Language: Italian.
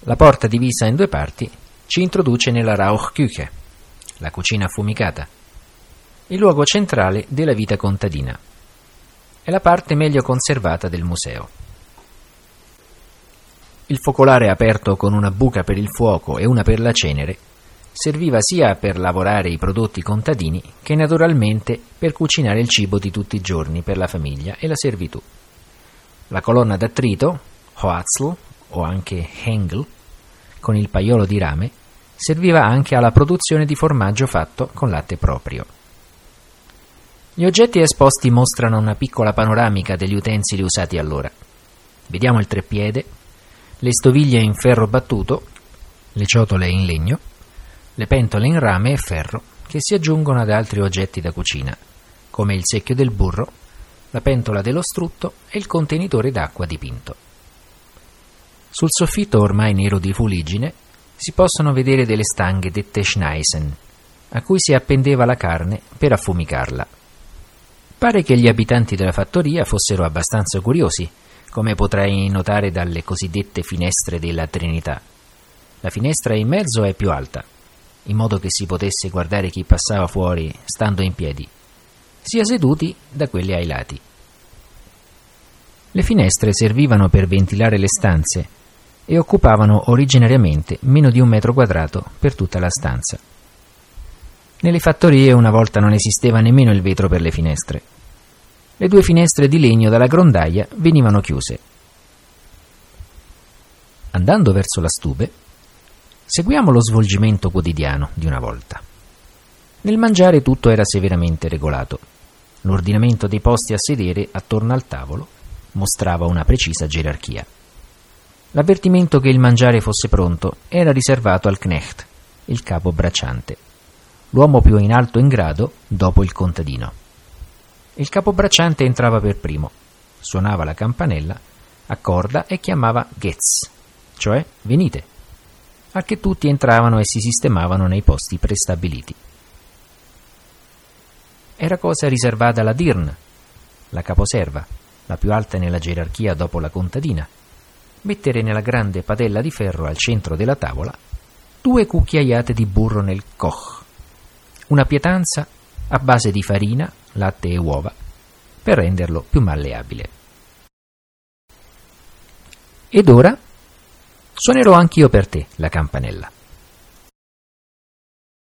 La porta, divisa in due parti, ci introduce nella Rauchküche, la cucina affumicata, il luogo centrale della vita contadina. È la parte meglio conservata del museo. Il focolare aperto con una buca per il fuoco e una per la cenere serviva sia per lavorare i prodotti contadini che naturalmente per cucinare il cibo di tutti i giorni per la famiglia e la servitù. La colonna d'attrito, Hoatzl o anche Hengel, con il paiolo di rame, serviva anche alla produzione di formaggio fatto con latte proprio. Gli oggetti esposti mostrano una piccola panoramica degli utensili usati allora. Vediamo il treppiede, le stoviglie in ferro battuto, le ciotole in legno, le pentole in rame e ferro che si aggiungono ad altri oggetti da cucina, come il secchio del burro, la pentola dello strutto e il contenitore d'acqua dipinto. Sul soffitto ormai nero di fuliggine si possono vedere delle stanghe dette Schneisen, a cui si appendeva la carne per affumicarla. Pare che gli abitanti della fattoria fossero abbastanza curiosi, come potrai notare dalle cosiddette finestre della Trinità. La finestra in mezzo è più alta, in modo che si potesse guardare chi passava fuori stando in piedi, sia seduti da quelle ai lati. Le finestre servivano per ventilare le stanze e occupavano originariamente meno di 1 metro quadrato per tutta la stanza. Nelle fattorie una volta non esisteva nemmeno il vetro per le finestre. Le 2 finestre di legno dalla grondaia venivano chiuse. Andando verso la stube, seguiamo lo svolgimento quotidiano di una volta. Nel mangiare tutto era severamente regolato. L'ordinamento dei posti a sedere attorno al tavolo mostrava una precisa gerarchia. L'avvertimento che il mangiare fosse pronto era riservato al Knecht, il capo bracciante, l'uomo più in alto in grado dopo il contadino. Il capo bracciante entrava per primo, suonava la campanella a corda e chiamava Getz, cioè venite, a che tutti entravano e si sistemavano nei posti prestabiliti. Era cosa riservata alla Dirn, la caposerva, la più alta nella gerarchia dopo la contadina, mettere nella grande padella di ferro al centro della tavola 2 cucchiaiate di burro nel Koch, una pietanza a base di farina, latte e uova, per renderlo più malleabile. Ed ora suonerò anch'io per te la campanella.